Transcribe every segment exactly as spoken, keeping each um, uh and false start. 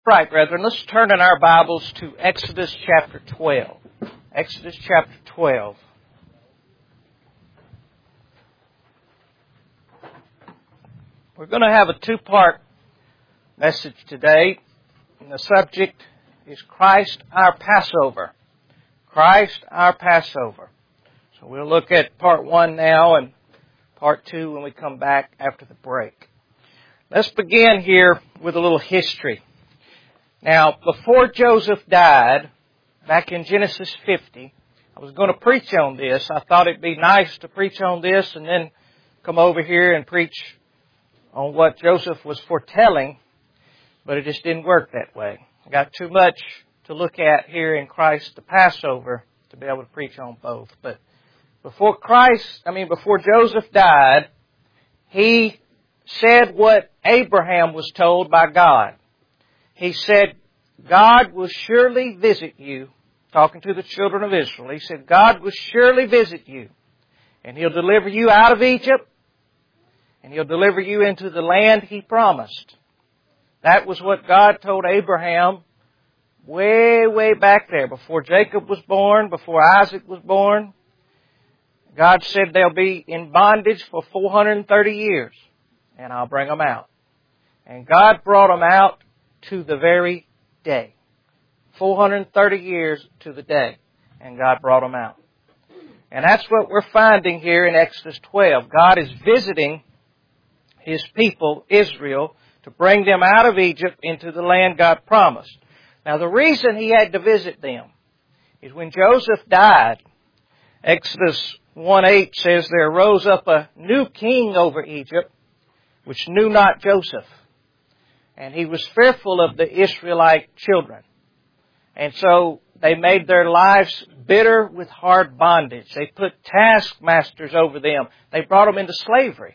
Right, brethren, let's turn in our Bibles to Exodus chapter twelve. Exodus chapter twelve. We're going to have a two-part message today, and the subject is Christ our Passover. Christ our Passover. So we'll look at part one now and part two when we come back after the break. Let's begin here with a little history. Now, before Joseph died, back in Genesis fifty, I was going to preach on this. I thought it'd be nice to preach on this and then come over here and preach on what Joseph was foretelling, but it just didn't work that way. I got too much to look at here in Christ the Passover to be able to preach on both. But before Christ, I mean, before Joseph died, he said what Abraham was told by God. He said, God will surely visit you, talking to the children of Israel. He said, God will surely visit you, and He'll deliver you out of Egypt, and He'll deliver you into the land He promised. That was what God told Abraham way, way back there, before Jacob was born, before Isaac was born. God said they'll be in bondage for four hundred thirty years, and I'll bring them out. And God brought them out to the very day. four hundred thirty years to the day. And God brought them out. And that's what we're finding here in Exodus twelve. God is visiting His people, Israel, to bring them out of Egypt into the land God promised. Now the reason He had to visit them is when Joseph died, Exodus one eight says, there arose up a new king over Egypt, which knew not Joseph. And he was fearful of the Israelite children. And so they made their lives bitter with hard bondage. They put taskmasters over them. They brought them into slavery.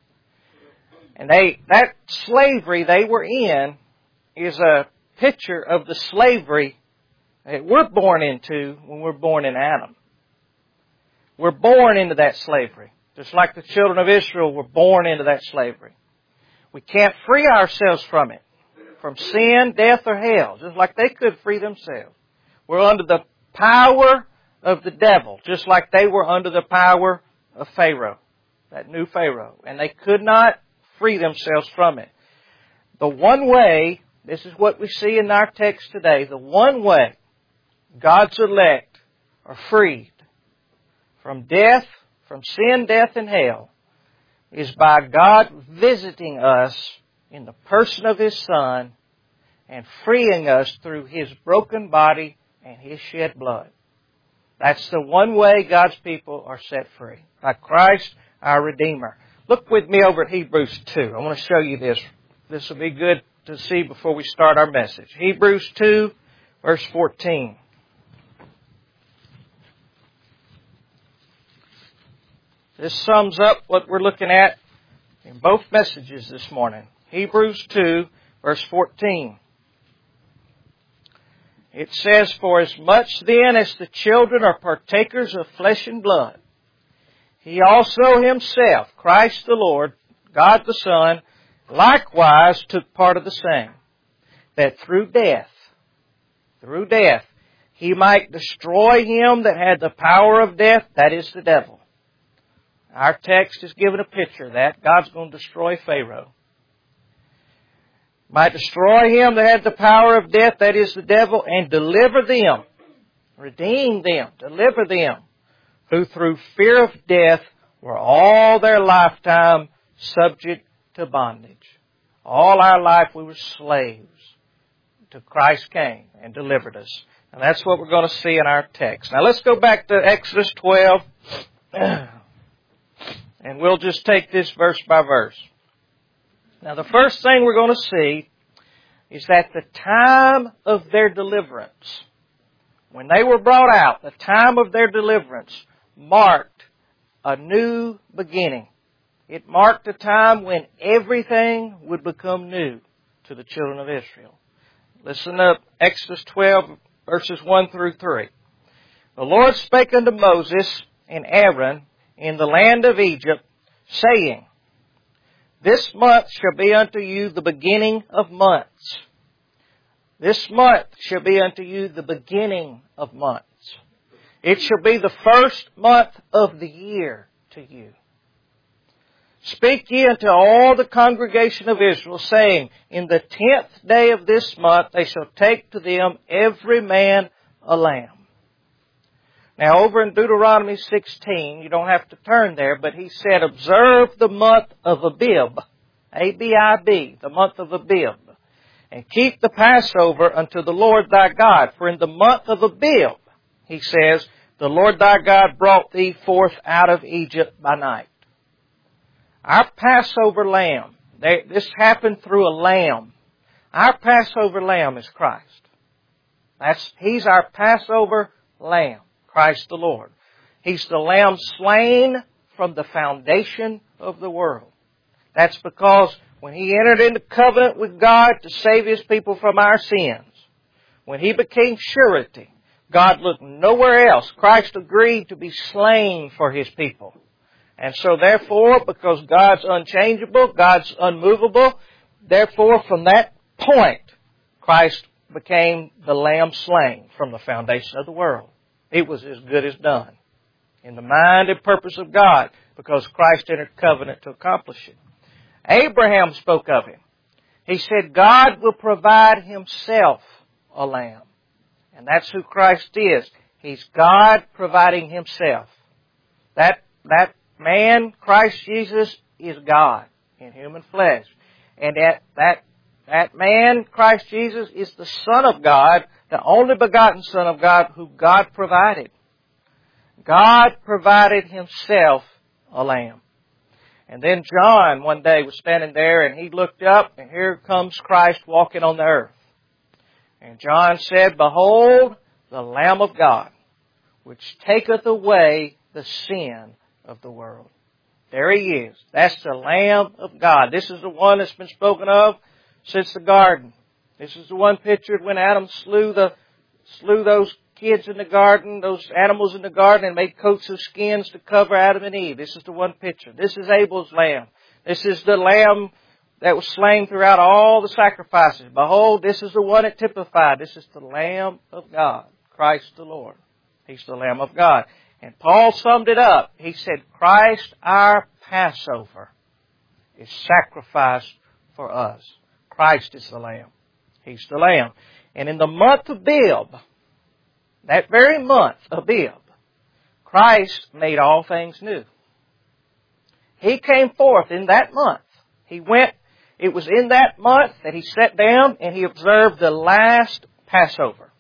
And they that slavery they were in is a picture of the slavery that we're born into when we're born in Adam. We're born into that slavery. Just like the children of Israel were born into that slavery. We can't free ourselves from it, from sin, death, or hell, just like they could free themselves. We're under the power of the devil, just like they were under the power of Pharaoh, that new Pharaoh, and they could not free themselves from it. The one way, this is what we see in our text today, the one way God's elect are freed from death, from sin, death, and hell, is by God visiting us in the person of His Son and freeing us through His broken body and His shed blood. That's the one way God's people are set free, by Christ our Redeemer. Look with me over at Hebrews two. I want to show you this. This will be good to see before we start our message. Hebrews two, verse fourteen. This sums up what we're looking at in both messages this morning. Hebrews two, verse fourteen. It says, for as much then as the children are partakers of flesh and blood, He also Himself, Christ the Lord, God the Son, likewise took part of the same, that through death, through death, He might destroy him that had the power of death, that is the devil. Our text is giving a picture of that. God's going to destroy Pharaoh. Might destroy him that had the power of death, that is the devil, and deliver them, redeem them, deliver them, who through fear of death were all their lifetime subject to bondage. All our life we were slaves till Christ came and delivered us. And that's what we're going to see in our text. Now let's go back to Exodus twelve. And we'll just take this verse by verse. Now the first thing we're going to see is that the time of their deliverance, when they were brought out, the time of their deliverance marked a new beginning. It marked a time when everything would become new to the children of Israel. Listen up, Exodus twelve, verses one through three. The Lord spake unto Moses and Aaron in the land of Egypt, saying, This month shall be unto you the beginning of months. This month shall be unto you the beginning of months. It shall be the first month of the year to you. Speak ye unto all the congregation of Israel, saying, In the tenth day of this month they shall take to them every man a lamb. Now over in Deuteronomy sixteen, you don't have to turn there, but he said, Observe the month of Abib, A B I B, the month of Abib, and keep the Passover unto the Lord thy God. For in the month of Abib, he says, the Lord thy God brought thee forth out of Egypt by night. Our Passover lamb, they, this happened through a lamb. Our Passover lamb is Christ. That's, He's our Passover lamb, Christ the Lord. He's the lamb slain from the foundation of the world. That's because when He entered into covenant with God to save His people from our sins, when He became surety, God looked nowhere else. Christ agreed to be slain for His people. And so therefore, because God's unchangeable, God's unmovable, therefore from that point, Christ became the lamb slain from the foundation of the world. It was as good as done in the mind and purpose of God, because Christ entered covenant to accomplish it. Abraham spoke of Him. He said, God will provide Himself a lamb. And that's who Christ is. He's God providing Himself. That, that man, Christ Jesus, is God in human flesh. And that, that, that man, Christ Jesus, is the Son of God, the only begotten Son of God, who God provided. God provided Himself a lamb. And then John one day was standing there and he looked up and here comes Christ walking on the earth. And John said, Behold, the Lamb of God, which taketh away the sin of the world. There He is. That's the Lamb of God. This is the one that's been spoken of since the garden. This is the one pictured when Adam slew the slew those kids in the garden, those animals in the garden, and made coats of skins to cover Adam and Eve. This is the one picture. This is Abel's lamb. This is the lamb that was slain throughout all the sacrifices. Behold, this is the one it typified. This is the Lamb of God, Christ the Lord. He's the Lamb of God. And Paul summed it up. He said, Christ our Passover is sacrificed for us. Christ is the Lamb. He's the Lamb. And in the month of Abib, that very month, Abib, Christ made all things new. He came forth in that month. He went, it was in that month that He sat down and He observed the last Passover.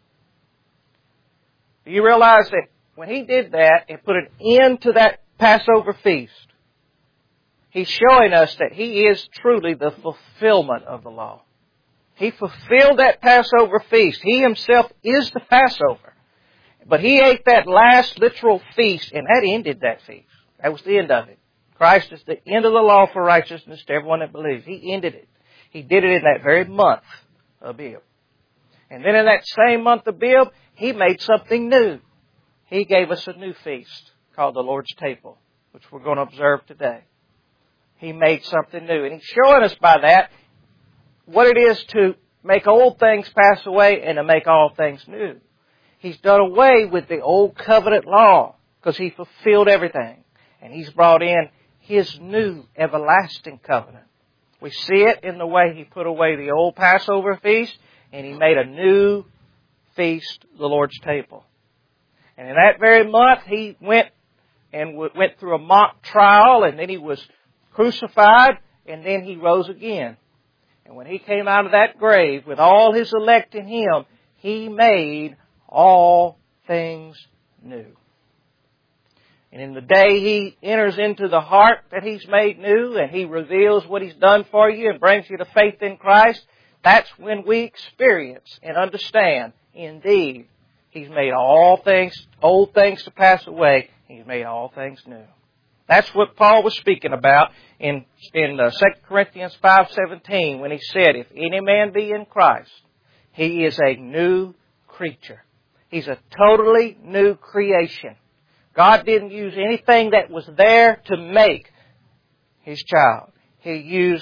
Do you realize that when He did that and put an end to that Passover feast, He's showing us that He is truly the fulfillment of the law. He fulfilled that Passover feast. He Himself is the Passover. But He ate that last literal feast, and that ended that feast. That was the end of it. Christ is the end of the law for righteousness to everyone that believes. He ended it. He did it in that very month of Abib. And then in that same month of Abib, He made something new. He gave us a new feast called the Lord's Table, which we're going to observe today. He made something new. And He's showing us by that what it is to make old things pass away and to make all things new. He's done away with the old covenant law because He fulfilled everything. And He's brought in His new everlasting covenant. We see it in the way He put away the old Passover feast and He made a new feast, the Lord's Table. And in that very month, He went and went through a mock trial, and then He was crucified, and then He rose again. And when He came out of that grave with all His elect in Him, He made all things new. And in the day He enters into the heart that He's made new, and He reveals what He's done for you and brings you to faith in Christ, that's when we experience and understand, indeed, He's made all things, old things to pass away. He's made all things new. That's what Paul was speaking about in, in uh, Second Corinthians five seventeen when he said, if any man be in Christ, he is a new creature. He's a totally new creation. God didn't use anything that was there to make His child. He used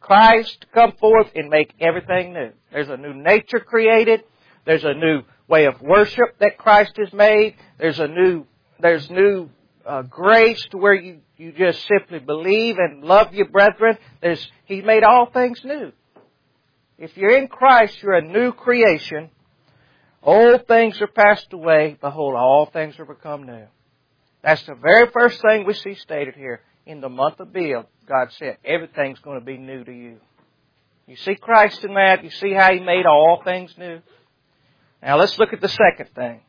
Christ to come forth and make everything new. There's a new nature created. There's a new way of worship that Christ has made. There's a new, there's new uh, grace to where you, you just simply believe and love your brethren. There's, He made all things new. If you're in Christ, you're a new creation. Old things are passed away. Behold, all things are become new. That's the very first thing we see stated here. In the month of Abib, God said, everything's going to be new to you. You see Christ in that. You see how He made all things new. Now let's look at the second thing.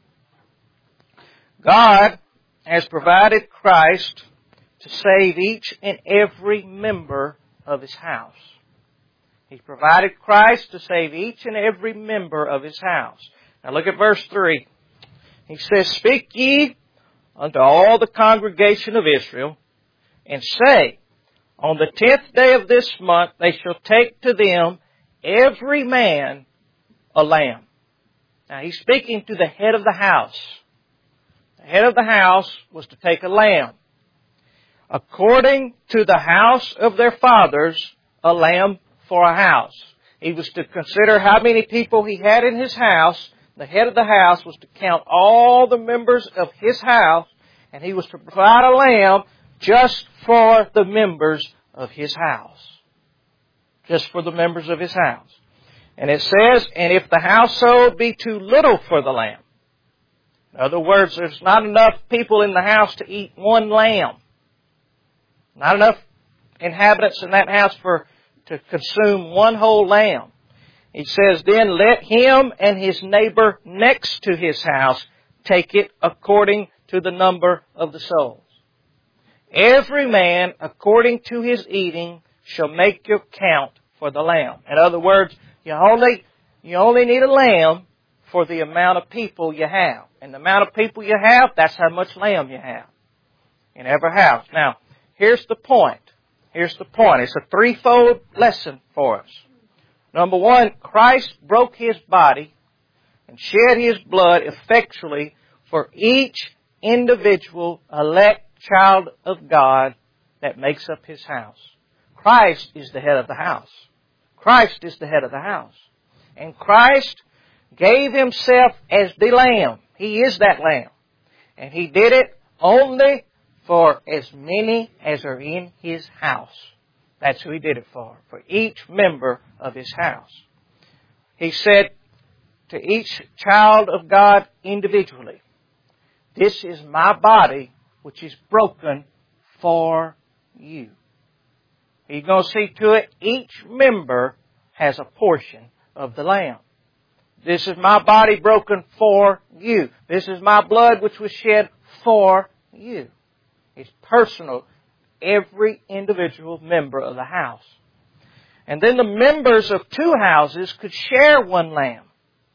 God has provided Christ to save each and every member of His house. He's provided Christ to save each and every member of His house. Now look at verse three. He says, Speak ye unto all the congregation of Israel, and say, On the tenth day of this month they shall take to them every man a lamb. Now he's speaking to the head of the house. The head of the house was to take a lamb. According to the house of their fathers, a lamb for a house. He was to consider how many people he had in his house. The head of the house was to count all the members of his house, and he was to provide a lamb just for the members of his house. Just for the members of his house. And it says, and if the household be too little for the lamb. In other words, there's not enough people in the house to eat one lamb. Not enough inhabitants in that house for to consume one whole lamb. He says, then let him and his neighbor next to his house take it according to the number of the souls. Every man, according to his eating, shall make your count for the lamb. In other words, you only, you only need a lamb for the amount of people you have. And the amount of people you have, that's how much lamb you have in every house. Now, here's the point. Here's the point. It's a threefold lesson for us. Number one, Christ broke His body and shed His blood effectually for each individual elect child of God that makes up His house. Christ is the head of the house. Christ is the head of the house. And Christ gave Himself as the Lamb. He is that Lamb. And He did it only for as many as are in His house. That's who He did it for. For each member of His house. He said to each child of God individually, this is my body which is broken for you. He's going to see to it each member has a portion of the lamb. This is my body broken for you. This is my blood which was shed for you. It's personal. Every individual member of the house. And then the members of two houses could share one lamb.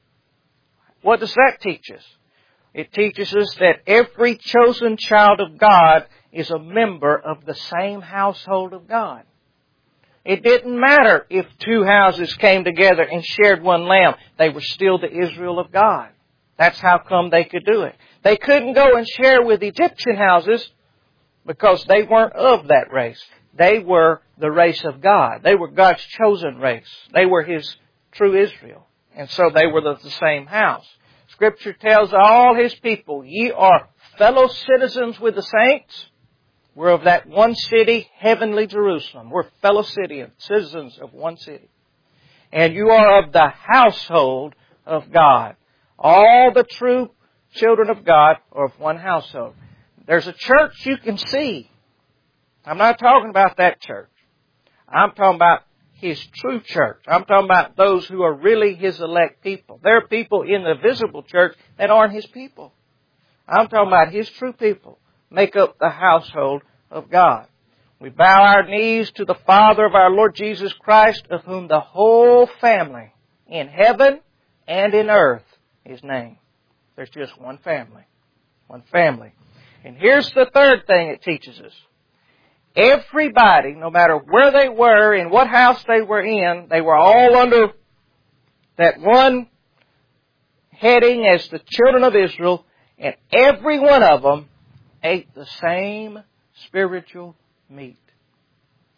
What does that teach us? It teaches us that every chosen child of God is a member of the same household of God. It didn't matter if two houses came together and shared one lamb. They were still the Israel of God. That's how come they could do it. They couldn't go and share with Egyptian houses because they weren't of that race. They were the race of God. They were God's chosen race. They were His true Israel. And so they were the same house. Scripture tells all His people, ye are fellow citizens with the saints. We're of that one city, heavenly Jerusalem. We're fellow citizens of one city. And you are of the household of God. All the true children of God are of one household. There's a church you can see. I'm not talking about that church. I'm talking about His true church. I'm talking about those who are really His elect people. There are people in the visible church that aren't His people. I'm talking about His true people. Make up the household of God. We bow our knees to the Father of our Lord Jesus Christ, of whom the whole family in heaven and in earth is named. There's just one family. One family. And here's the third thing it teaches us. Everybody, no matter where they were, in what house they were in, they were all under that one heading as the children of Israel, and every one of them ate the same spiritual meat.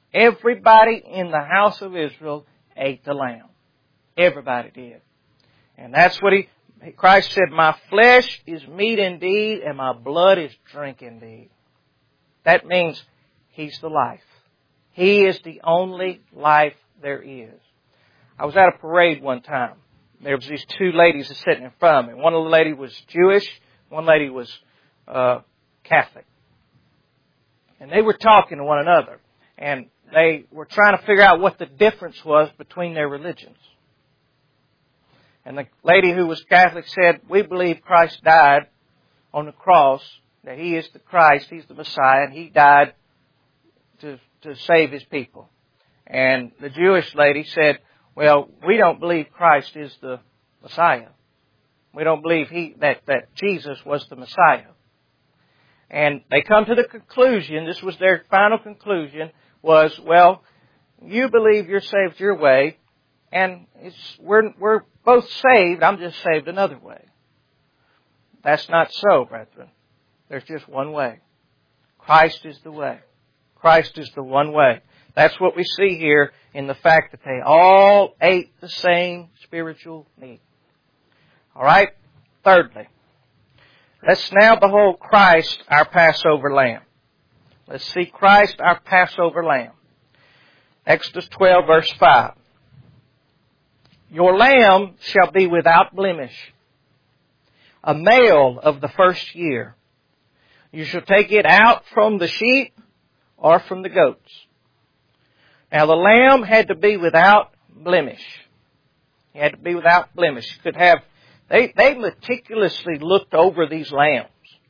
Everybody in the house of Israel ate the lamb. Everybody did. And that's what he, Christ said, my flesh is meat indeed, and my blood is drink indeed. That means He's the life. He is the only life there is. I was at a parade one time. There was these two ladies sitting in front of me. One of the lady was Jewish, one lady was uh, Catholic. And they were talking to one another. And they were trying to figure out what the difference was between their religions. And the lady who was Catholic said, we believe Christ died on the cross, that He is the Christ, He's the Messiah, and He died to, to save His people. And the Jewish lady said, well, we don't believe Christ is the Messiah. We don't believe he that, that Jesus was the Messiah. And they come to the conclusion, this was their final conclusion, was, well, you believe you're saved your way, and it's, we're, we're both saved, I'm just saved another way. That's not so, brethren. There's just one way. Christ is the way. Christ is the one way. That's what we see here in the fact that they all ate the same spiritual meat. All right? Thirdly, let's now behold Christ, our Passover Lamb. Let's see Christ, our Passover Lamb. Exodus twelve, verse five. Your lamb shall be without blemish, a male of the first year. You shall take it out from the sheep or from the goats. Now the lamb had to be without blemish. He had to be without blemish. You could have, they, they meticulously looked over these lambs.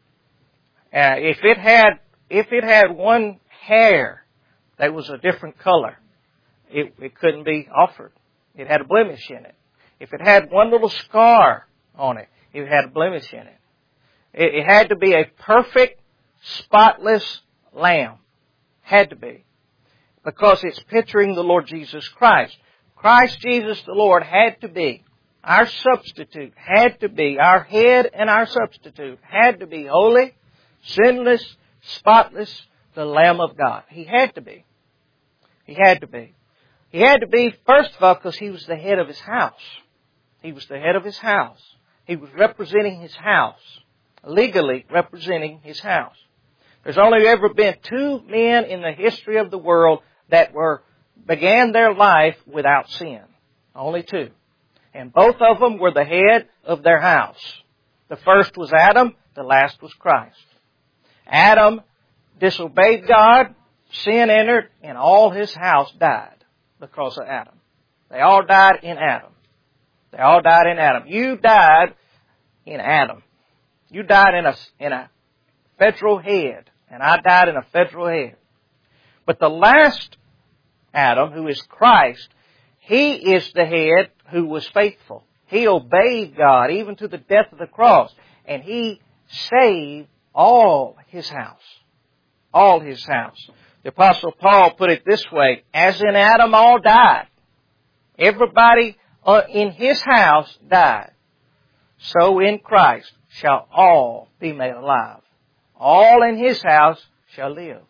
Uh, if it had, if it had one hair that was a different color, it, it couldn't be offered. It had a blemish in it. If it had one little scar on it, it had a blemish in it. It, it had to be a perfect, spotless lamb. Had to be. Because it's picturing the Lord Jesus Christ. Christ Jesus the Lord had to be. Our substitute had to be. Our head and our substitute had to be holy, sinless, spotless, the Lamb of God. He had to be. He had to be. He had to be, first of all, because He was the head of His house. He was the head of His house. He was representing His house. Legally representing His house. There's only ever been two men in the history of the world that were began their life without sin. Only two. And both of them were the head of their house. The first was Adam, the last was Christ. Adam disobeyed God, sin entered, and all his house died because of Adam. They all died in Adam. They all died in Adam. You died in Adam. You died in a, in a federal head, and I died in a federal head. But the last Adam, who is Christ, He is the head who was faithful. He obeyed God even to the death of the cross. And He saved all His house. All His house. The Apostle Paul put it this way, as in Adam all died. Everybody in his house died. So in Christ shall all be made alive. All in His house shall live.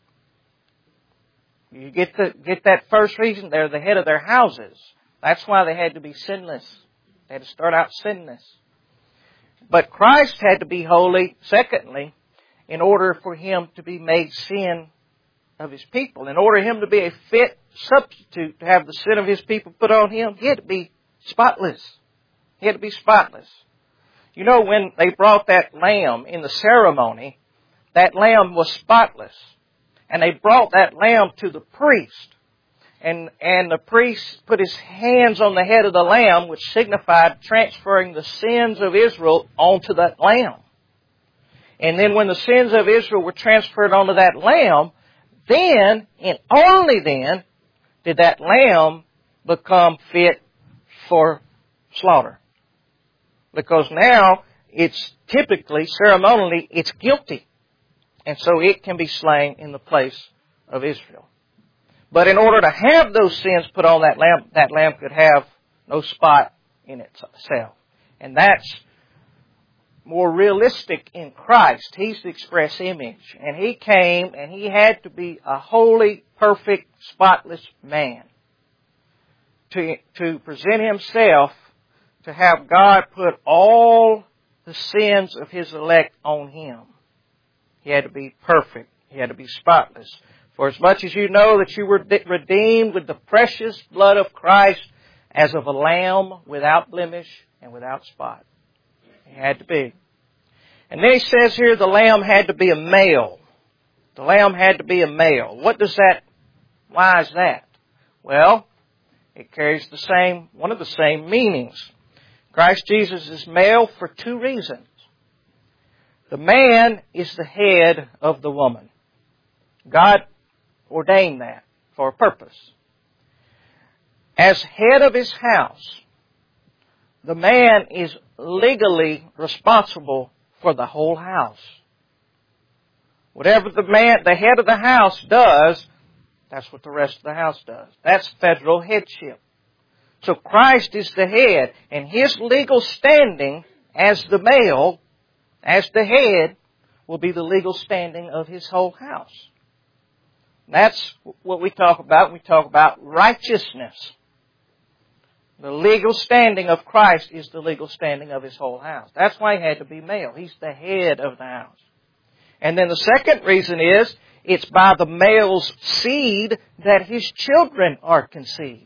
You get the, get that first reason? They're the head of their houses. That's why they had to be sinless. They had to start out sinless. But Christ had to be holy, secondly, in order for Him to be made sin of His people. In order for Him to be a fit substitute to have the sin of His people put on Him, He had to be spotless. He had to be spotless. You know, when they brought that lamb in the ceremony, that lamb was spotless. And they brought that lamb to the priest. And, and the priest put his hands on the head of the lamb, which signified transferring the sins of Israel onto that lamb. And then when the sins of Israel were transferred onto that lamb, then, and only then, did that lamb become fit for slaughter. Because now, it's typically, ceremonially, it's guilty. And so it can be slain in the place of Israel. But in order to have those sins put on that lamb, that lamb could have no spot in itself. And that's more realistic in Christ. He's the express image. And He came and He had to be a holy, perfect, spotless man. To, to present Himself, to have God put all the sins of His elect on Him. He had to be perfect. He had to be spotless. For as much as you know that you were redeemed with the precious blood of Christ as of a lamb without blemish and without spot. He had to be. And then He says here the lamb had to be a male. The lamb had to be a male. What does that, why is that? Well, it carries the same, one of the same meanings. Christ Jesus is male for two reasons. The man is the head of the woman. God ordained that for a purpose. As head of his house, the man is legally responsible for the whole house. Whatever the man, the head of the house does, that's what the rest of the house does. That's federal headship. So Christ is the head, and His legal standing as the male, as the head, will be the legal standing of His whole house. That's what we talk about when we talk about righteousness. The legal standing of Christ is the legal standing of His whole house. That's why He had to be male. He's the head of the house. And then the second reason is, it's by the male's seed that his children are conceived.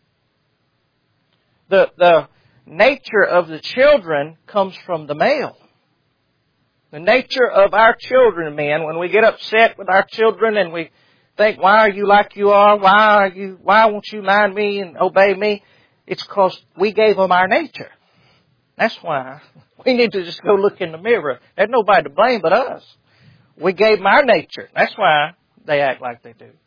The, the nature of the children comes from the male. The nature of our children, men, when we get upset with our children and we think, why are you like you are? Why are you, why won't you mind me and obey me? It's because we gave them our nature. That's why we need to just go look in the mirror. There's nobody to blame but us. We gave them our nature. That's why they act like they do.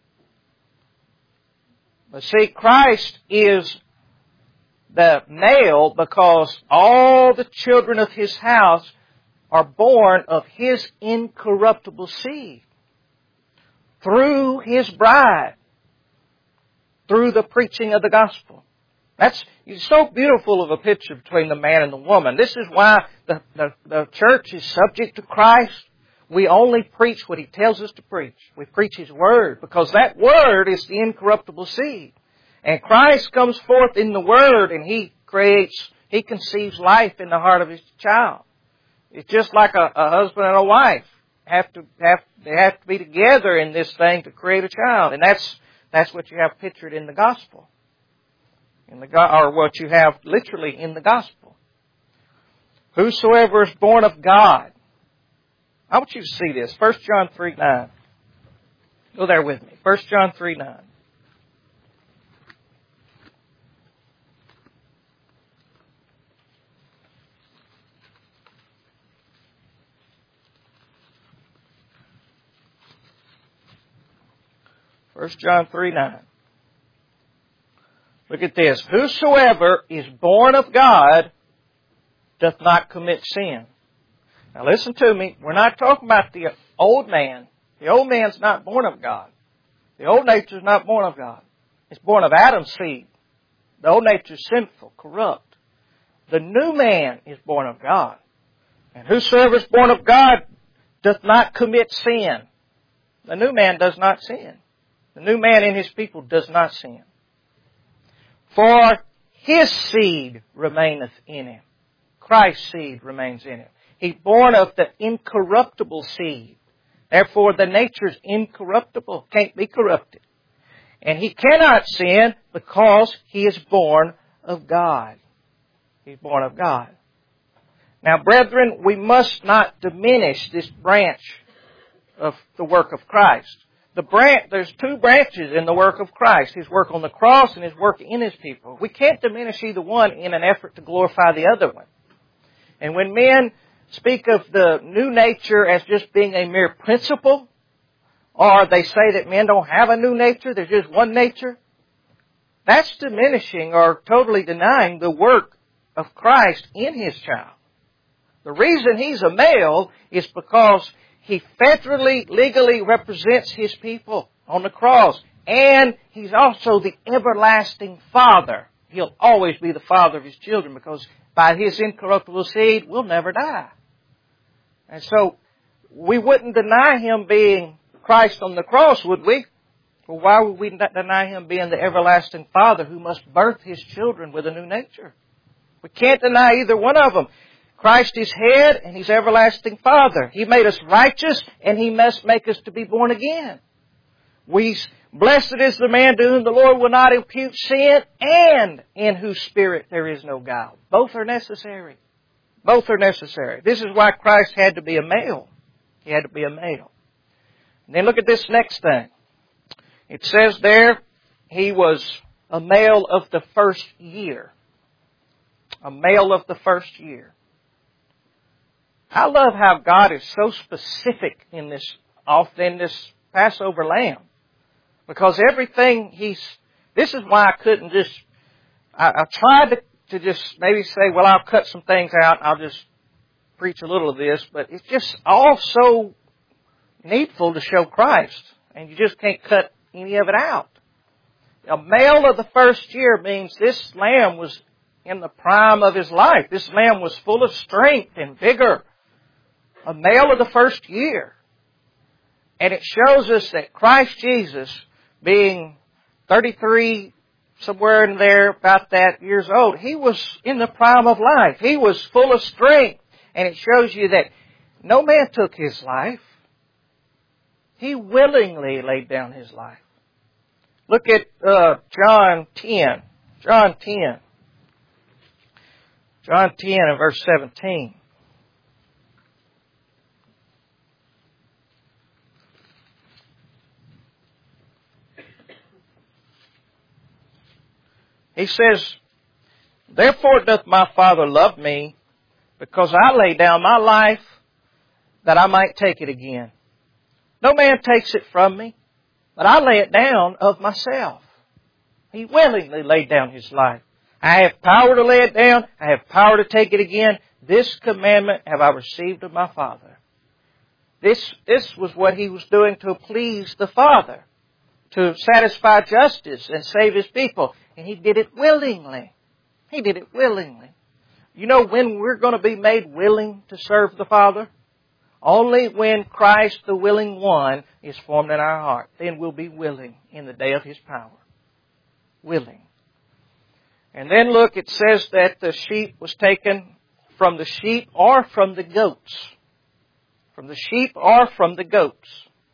But see, Christ is the male because all the children of His house are born of His incorruptible seed. Through His bride. Through the preaching of the gospel. That's it's so beautiful of a picture between the man and the woman. This is why the, the, the church is subject to Christ. We only preach what He tells us to preach. We preach His Word because that Word is the incorruptible seed. And Christ comes forth in the Word and He creates, He conceives life in the heart of His child. It's just like a, a husband and a wife have to have they have to be together in this thing to create a child, and that's that's what you have pictured in the gospel, in the or what you have literally in the gospel. Whosoever is born of God. I want you to see this. First John three nine. Go there with me. First John three nine. First John three nine. Look at this. Whosoever is born of God doth not commit sin. Now listen to me. We're not talking about the old man. The old man's not born of God. The old nature is not born of God. It's born of Adam's seed. The old nature is sinful, corrupt. The new man is born of God. And whosoever is born of God doth not commit sin. The new man does not sin. The new man in his people does not sin. For his seed remaineth in him. Christ's seed remains in him. He's born of the incorruptible seed. Therefore, the nature is incorruptible, can't be corrupted. And he cannot sin because he is born of God. He's born of God. Now, brethren, we must not diminish this branch of the work of Christ. The branch, there's two branches in the work of Christ. His work on the cross and His work in His people. We can't diminish either one in an effort to glorify the other one. And when men speak of the new nature as just being a mere principle, or they say that men don't have a new nature, there's just one nature, that's diminishing or totally denying the work of Christ in His child. The reason He's a male is because He federally, legally represents His people on the cross. And He's also the everlasting Father. He'll always be the Father of His children because by His incorruptible seed, we'll never die. And so, we wouldn't deny Him being Christ on the cross, would we? Well, why would we not deny Him being the everlasting Father who must birth His children with a new nature? We can't deny either one of them. Christ is head and He's everlasting Father. He made us righteous and He must make us to be born again. We, blessed is the man to whom the Lord will not impute sin and in whose spirit there is no guile. Both are necessary. Both are necessary. This is why Christ had to be a male. He had to be a male. And then look at this next thing. It says there, He was a male of the first year. A male of the first year. I love how God is so specific in this, in this Passover lamb. Because everything He's, this is why I couldn't just, I, I tried to, to just maybe say, well, I'll cut some things out, I'll just preach a little of this, but it's just all so needful to show Christ. And you just can't cut any of it out. A male of the first year means this lamb was in the prime of his life. This lamb was full of strength and vigor. A male of the first year. And it shows us that Christ Jesus, being thirty-three, somewhere in there, about that years old, He was in the prime of life. He was full of strength. And it shows you that no man took His life. He willingly laid down His life. Look at uh, John ten. John ten. John ten and verse seventeen. He says, therefore doth my Father love me, because I lay down my life that I might take it again. No man takes it from me, but I lay it down of myself. He willingly laid down His life. I have power to lay it down. I have power to take it again. This commandment have I received of my Father. This, this was what He was doing to please the Father, to satisfy justice and save His people. And He did it willingly. He did it willingly. You know when we're going to be made willing to serve the Father? Only when Christ, the willing one, is formed in our heart. Then we'll be willing in the day of His power. Willing. And then look, it says that the sheep was taken from the sheep or from the goats. From the sheep or from the goats.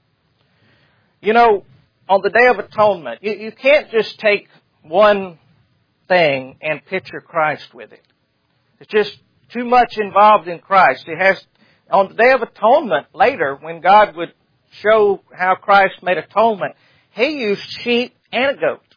You know, on the Day of Atonement, you, you can't just take one thing and picture Christ with it. It's just too much involved in Christ. It has, on the Day of Atonement later, when God would show how Christ made atonement, He used sheep and a goat.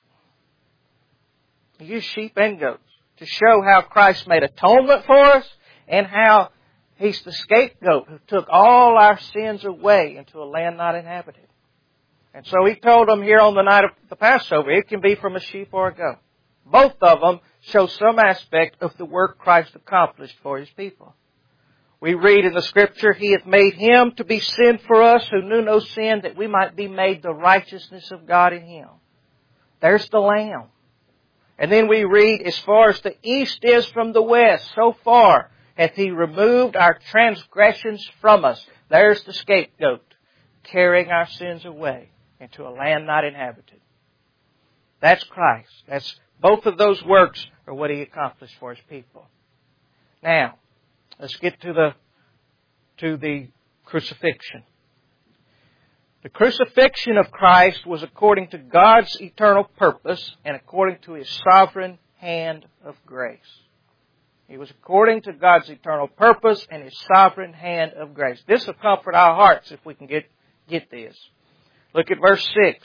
He used sheep and goats to show how Christ made atonement for us and how He's the scapegoat who took all our sins away into a land not inhabited. And so He told them here on the night of the Passover, it can be from a sheep or a goat. Both of them show some aspect of the work Christ accomplished for His people. We read in the Scripture, He hath made Him to be sin for us who knew no sin, that we might be made the righteousness of God in Him. There's the Lamb. And then we read, as far as the east is from the west, so far hath He removed our transgressions from us. There's the scapegoat, carrying our sins away into a land not inhabited. That's Christ. That's both of those works are what He accomplished for His people. Now, let's get to the to the crucifixion. The crucifixion of Christ was according to God's eternal purpose and according to His sovereign hand of grace. It was according to God's eternal purpose and His sovereign hand of grace. This will comfort our hearts if we can get, get this. Look at verse six.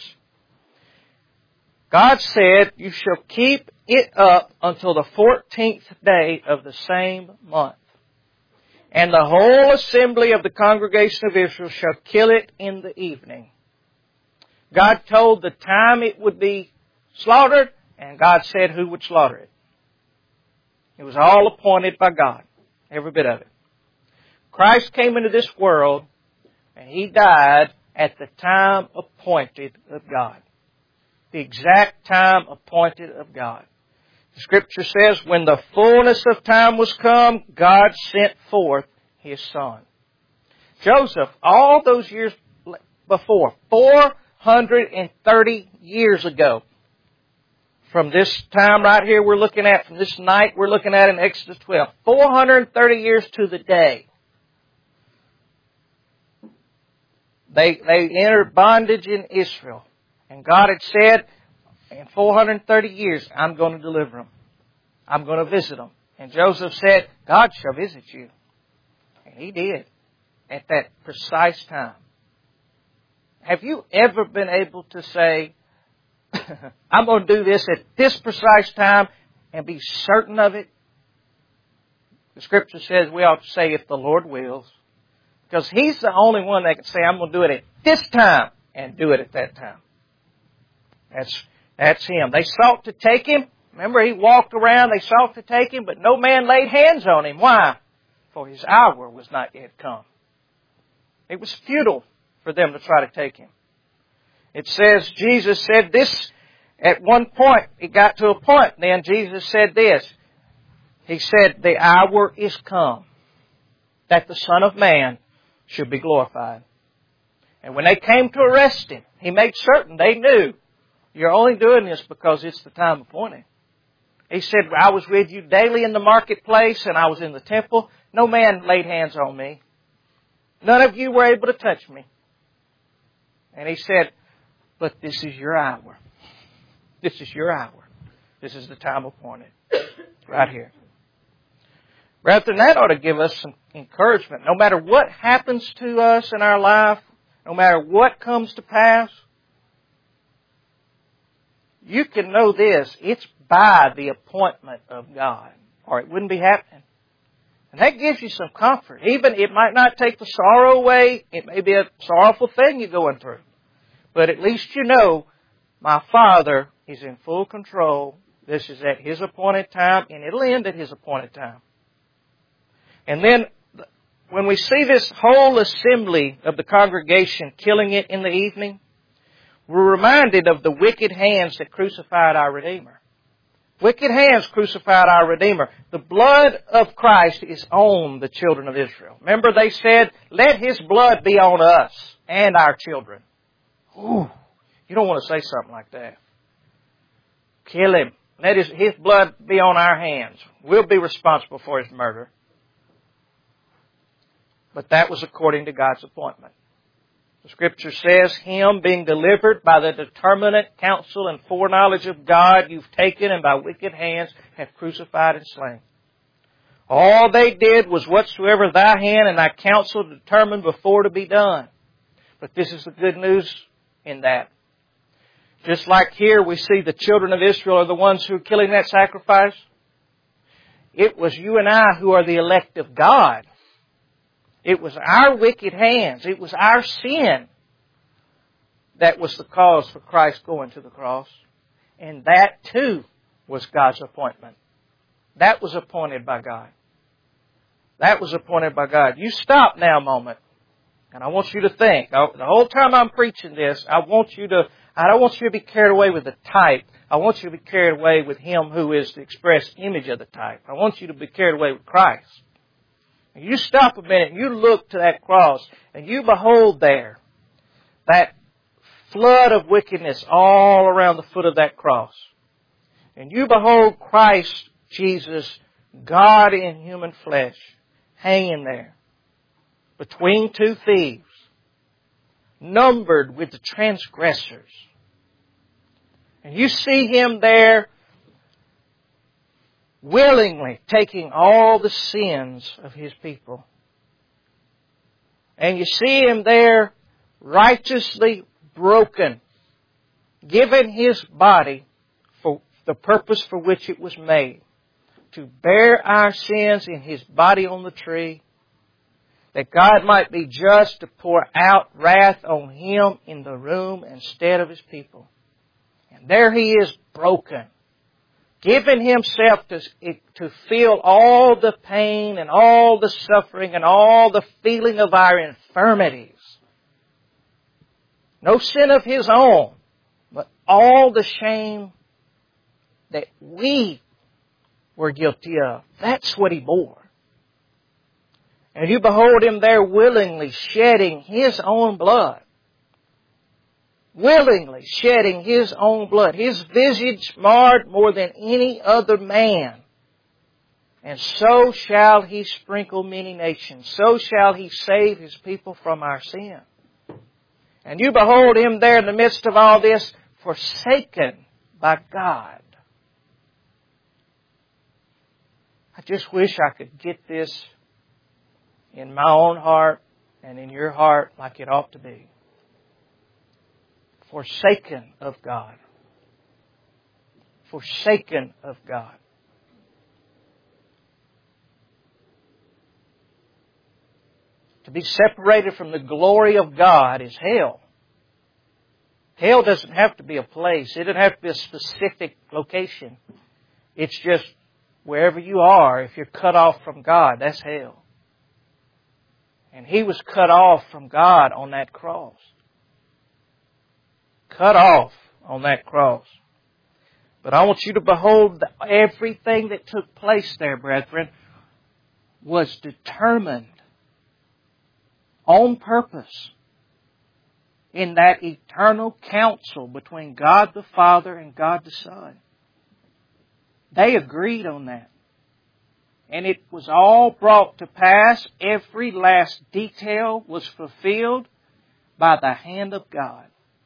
God said, you shall keep it up until the fourteenth day of the same month. And the whole assembly of the congregation of Israel shall kill it in the evening. God told the time it would be slaughtered, and God said who would slaughter it. It was all appointed by God, every bit of it. Christ came into this world, and He died at the time appointed of God. The exact time appointed of God. The Scripture says, when the fullness of time was come, God sent forth His Son. Joseph, all those years before, four hundred thirty years ago. From this time right here we're looking at, from this night we're looking at in Exodus twelve. four hundred thirty years to the day. They, they entered bondage in Israel. And God had said, in four hundred thirty years, I'm going to deliver them. I'm going to visit them. And Joseph said, God shall visit you. And He did. At that precise time. Have you ever been able to say, I'm going to do this at this precise time and be certain of it? The Scripture says we ought to say, if the Lord wills. Because He's the only one that can say, I'm going to do it at this time and do it at that time. That's, that's Him. They sought to take Him. Remember, He walked around. They sought to take Him, but no man laid hands on Him. Why? For His hour was not yet come. It was futile for them to try to take Him. It says, Jesus said this at one point. It got to a point. Then Jesus said this. He said, the hour is come that the Son of Man should be glorified. And when they came to arrest Him, He made certain they knew, you're only doing this because it's the time appointed. He said, I was with you daily in the marketplace and I was in the temple. No man laid hands on me. None of you were able to touch me. And He said, but this is your hour. This is your hour. This is the time appointed. Right here. Rather than that ought to give us some encouragement. No matter what happens to us in our life, no matter what comes to pass, you can know this. It's by the appointment of God, or it wouldn't be happening. And that gives you some comfort. Even it might not take the sorrow away. It may be a sorrowful thing you're going through. But at least you know, my Father is in full control. This is at His appointed time, and it'll end at His appointed time. And then, when we see this whole assembly of the congregation killing it in the evening, we're reminded of the wicked hands that crucified our Redeemer. Wicked hands crucified our Redeemer. The blood of Christ is on the children of Israel. Remember they said, let His blood be on us and our children. Ooh, you don't want to say something like that. Kill Him. Let His, his blood be on our hands. We'll be responsible for His murder. But that was according to God's appointment. The Scripture says, Him being delivered by the determinate counsel and foreknowledge of God, you've taken and by wicked hands have crucified and slain. All they did was whatsoever thy hand and thy counsel determined before to be done. But this is the good news in that. Just like here we see the children of Israel are the ones who are killing that sacrifice. It was you and I who are the elect of God. It was our wicked hands. It was our sin that was the cause for Christ going to the cross. And that too was God's appointment. That was appointed by God. That was appointed by God. You stop now a moment. And I want you to think. The whole time I'm preaching this, I want you to, I don't want you to be carried away with the type. I want you to be carried away with Him who is the express image of the type. I want you to be carried away with Christ. You stop a minute and you look to that cross and you behold there that flood of wickedness all around the foot of that cross. And you behold Christ Jesus, God in human flesh, hanging there between two thieves, numbered with the transgressors. And you see Him there willingly taking all the sins of His people. And you see Him there righteously broken, given His body for the purpose for which it was made, to bear our sins in His body on the tree, that God might be just to pour out wrath on Him in the room instead of His people. And there He is broken, giving Himself to, to feel all the pain and all the suffering and all the feeling of our infirmities. No sin of His own, but all the shame that we were guilty of. That's what He bore. And you behold Him there willingly shedding His own blood. willingly shedding His own blood, His visage marred more than any other man. And so shall He sprinkle many nations. So shall He save His people from our sin. And you behold Him there in the midst of all this, forsaken by God. I just wish I could get this in my own heart and in your heart like it ought to be. Forsaken of God. Forsaken of God. To be separated from the glory of God is hell. Hell doesn't have to be a place. It doesn't have to be a specific location. It's just wherever you are, if you're cut off from God, that's hell. And He was cut off from God on that cross. Cut off on that cross. But I want you to behold that everything that took place there, brethren, was determined on purpose in that eternal counsel between God the Father and God the Son. They agreed on that. And it was all brought to pass. Every last detail was fulfilled by the hand of God.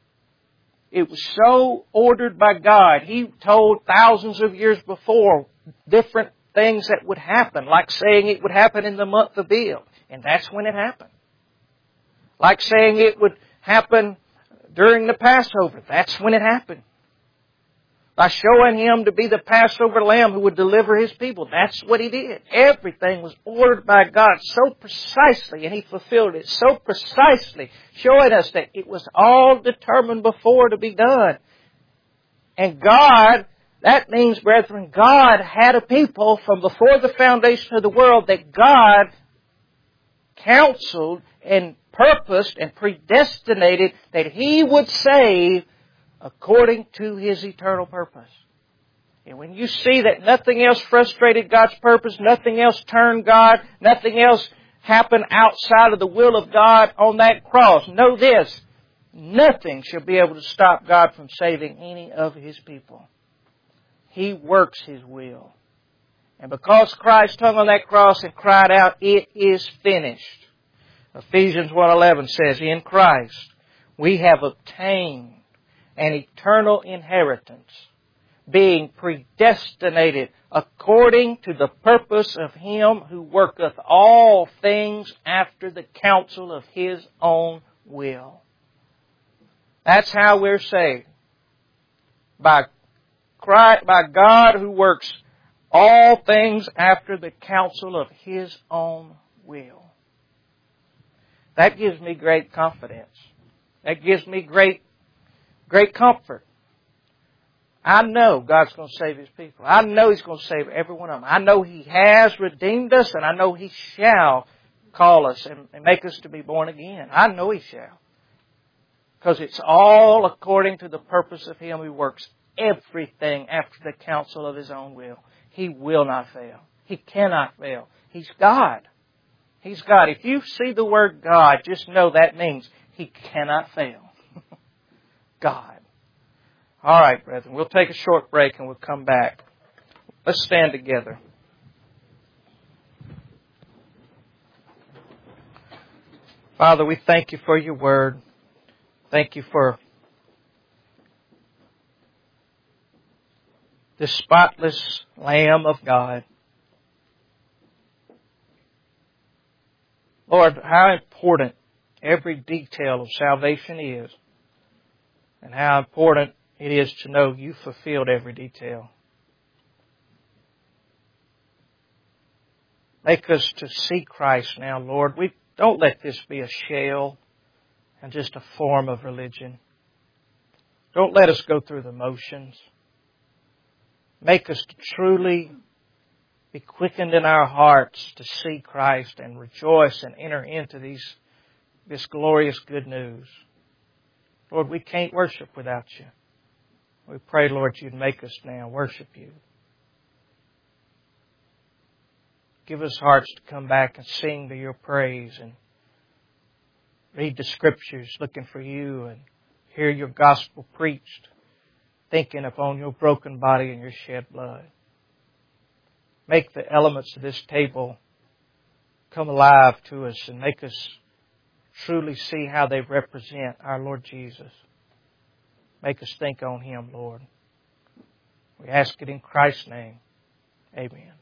It was so ordered by God. He told thousands of years before different things that would happen, like saying it would happen in the month of Abib. And that's when it happened. Like saying it would happen during the Passover. That's when it happened. By showing Him to be the Passover lamb who would deliver His people. That's what He did. Everything was ordered by God so precisely, and He fulfilled it so precisely, showing us that it was all determined before to be done. And God, that means, brethren, God had a people from before the foundation of the world that God counseled and purposed and predestinated that He would save according to His eternal purpose. And when you see that nothing else frustrated God's purpose, nothing else turned God, nothing else happened outside of the will of God on that cross, know this, nothing shall be able to stop God from saving any of His people. He works His will. And because Christ hung on that cross and cried out, "It is finished," Ephesians one eleven says, "In Christ we have obtained an eternal inheritance, being predestinated according to the purpose of Him who worketh all things after the counsel of His own will." That's how we're saved. By Christ, by God who works all things after the counsel of His own will. That gives me great confidence. That gives me great Great comfort. I know God's going to save His people. I know He's going to save every one of them. I know He has redeemed us, and I know He shall call us and make us to be born again. I know He shall. Because it's all according to the purpose of Him who works everything after the counsel of His own will. He will not fail. He cannot fail. He's God. He's God. If you see the word God, just know that means He cannot fail. God. All right, brethren. We'll take a short break and we'll come back. Let's stand together. Father, we thank You for Your word. Thank You for the spotless Lamb of God. Lord, how important every detail of salvation is. And how important it is to know You fulfilled every detail. Make us to see Christ now, Lord. We don't let this be a shell and just a form of religion. Don't let us go through the motions. Make us to truly be quickened in our hearts to see Christ and rejoice and enter into these this glorious good news. Lord, we can't worship without You. We pray, Lord, You'd make us now worship You. Give us hearts to come back and sing to Your praise and read the Scriptures looking for You and hear your gospel preached, thinking upon your broken body and your shed blood. Make the elements of this table come alive to us and make us truly see how they represent our Lord Jesus. Make us think on Him, Lord. We ask it in Christ's name. Amen.